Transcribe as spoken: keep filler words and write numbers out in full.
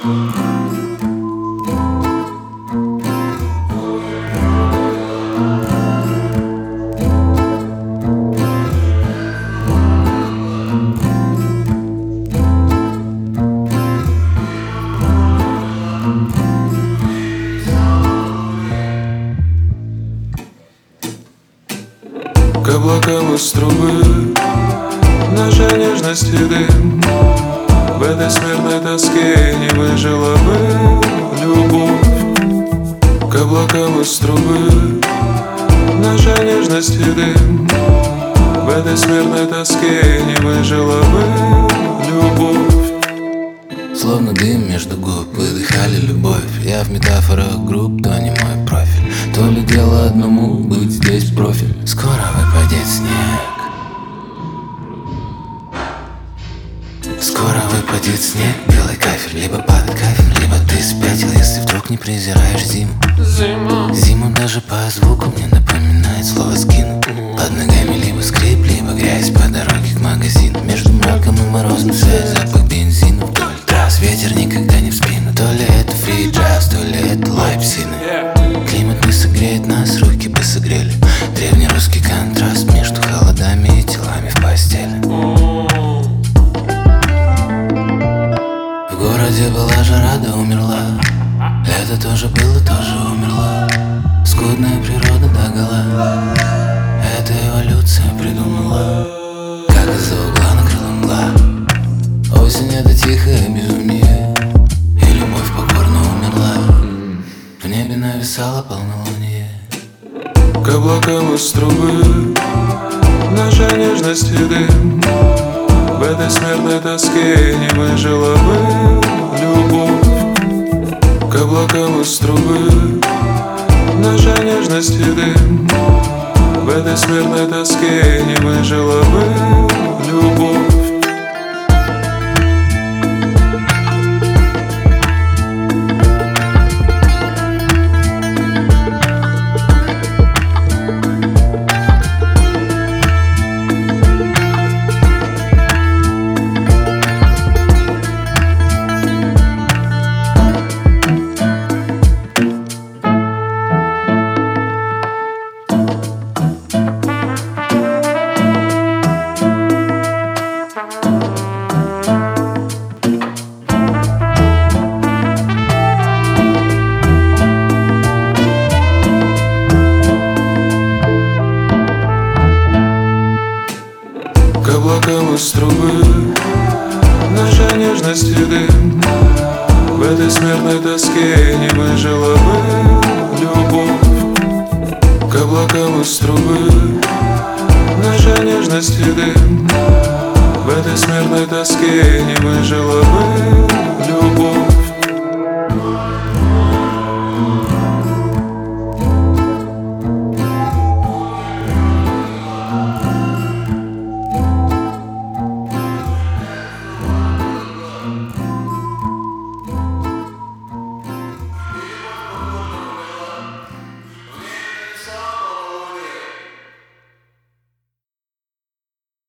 К облакам из трубы наша нежность и дым. В этой смертной тоске не выжила бы любовь. К облакам из трубы наша нежность и дым. В этой смертной тоске не выжила бы любовь. Словно дым между губ выдыхали любовь. Я в метафорах групп, то не мой профиль. То ли дело одному быть здесь профиль. Скоро выпадет снег. Скоро выпадет снег, белый кафель. Либо под кафель, либо ты спятил, если вдруг не презираешь зиму. Зима. Зиму даже по звуку мне напоминает слово скину. Под ногами либо скрип, либо грязь по дороге к магазину. Между мраком и морозом связь, запах бензина вдоль трасс. Ветер никогда не в спину. То ли это фри джаз, то ли это лайпсины. Климат не согреет нас, руки бы согрели. Древнерусский контраст между холодами и телами в постели. В городе была жара, да умерла. Это тоже было, тоже умерла. Скудная природа догола. Эта эволюция придумала. Как из-за угла накрыла мгла. Осень — это тихое безумие, и любовь покорно умерла. В небе нависало полнолуние. К облакам из трубы наша нежность и дым. В этой смертной тоске не выжила бы любовь. К облакам из трубы наша нежность и дым. В этой смертной тоске не выжила бы любовь. К облакам из трубы наша нежность и дым. В этой смертной тоске не выжила бы любовь. К облакам из трубы наша нежность и дым. В этой смертной тоске не выжила бы любовь.